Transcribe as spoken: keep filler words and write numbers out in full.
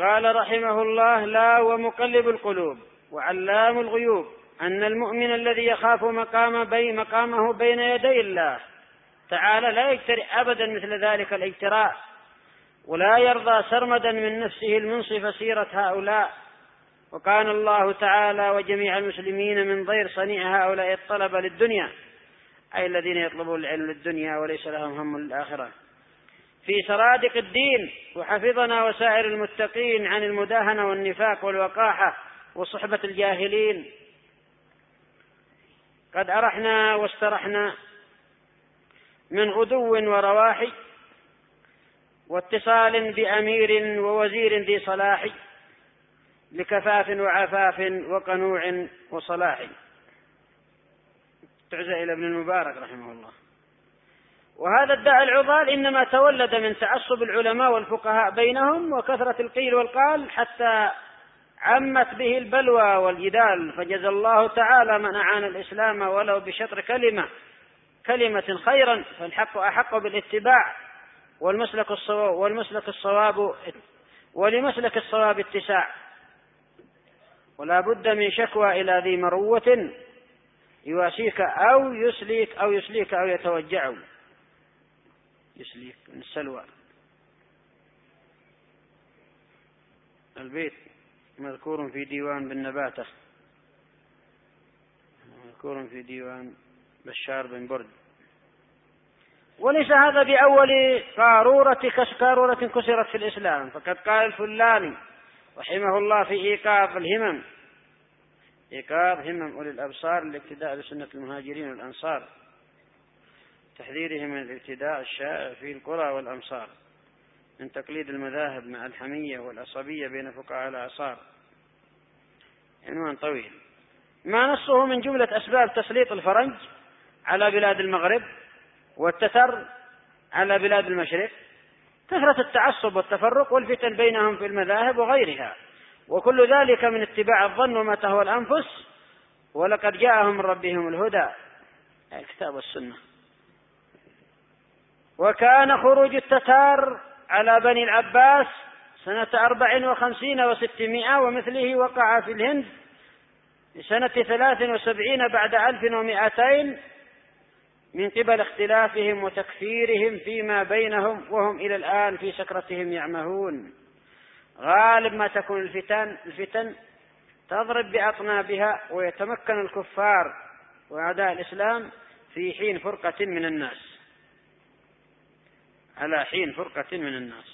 قال رحمه الله: لا ومقلب القلوب وعلام الغيوب أن المؤمن الذي يخاف مقام بي مقامه بين يدي الله تعالى لا يجترئ أبدا مثل ذلك الاجتراء، ولا يرضى سرمدا من نفسه المنصف سيرة هؤلاء. وكان الله تعالى وجميع المسلمين من ضير صنيع هؤلاء الطلبة للدنيا، أي الذين يطلبون العلم للدنيا وليس لهم هم للآخرة، في سرادق الدين، وحفظنا وسائر المتقين عن المداهنة والنفاق والوقاحة وصحبة الجاهلين. قد أرحنا واسترحنا من غدو ورواح، واتصال بأمير ووزير ذي صلاح، لكفاف وعفاف وقنوع وصلاح. تعزى إلى ابن المبارك رحمه الله. وهذا الداء العضال إنما تولد من تعصب العلماء والفقهاء بينهم وكثرة القيل والقال، حتى عمت به البلوى والجدال. فجزى الله تعالى من أعان الإسلام ولو بشطر كلمة كلمة خيرا، فالحق أحق بالاتباع، والمسلك الصواب والمسلك الصواب ولمسلك الصواب اتساع. ولا بد من شكوى إلى ذي مروة يواسيك أو يسليك أو يسليك أو يتوجع. يسليك من السلوى. البيت مذكور في ديوان بالنباتة، مذكور في ديوان بشار بن برد. وليس هذا بأول قارورة كسكارورة كسرت في الإسلام، فقد قال الفلاني رحمه الله في إيقاظ الهمم، إيقاظ همم أولي الأبصار الاقتداء بسنة المهاجرين والأنصار، تحذيرهم من الابتداء الشائع في القرى والأمصار، من تقليد المذاهب مع الحمية والعصبية بين فقهاء الأعصار. عنوان طويل. ما نصه من جملة أسباب تسليط الفرنج على بلاد المغرب والتتر على بلاد المشرق كثرة التعصب والتفرق والفتن بينهم في المذاهب وغيرها، وكل ذلك من اتباع الظن وما تهوى الأنفس، ولقد جاءهم من ربهم الهدى، الكتاب والسنة. وكان خروج التتار على بني العباس سنة أربع وخمسين وستمائة، ومثله وقع في الهند سنة ثلاث وسبعين بعد ألف ومائتين، من قبل اختلافهم وتكفيرهم فيما بينهم، وهم إلى الآن في سكرتهم يعمهون. غالب ما تكون الفتن الفتن تضرب بأطنابها، ويتمكن الكفار وأعداء الإسلام في حين فرقة من الناس على حين فرقة من الناس.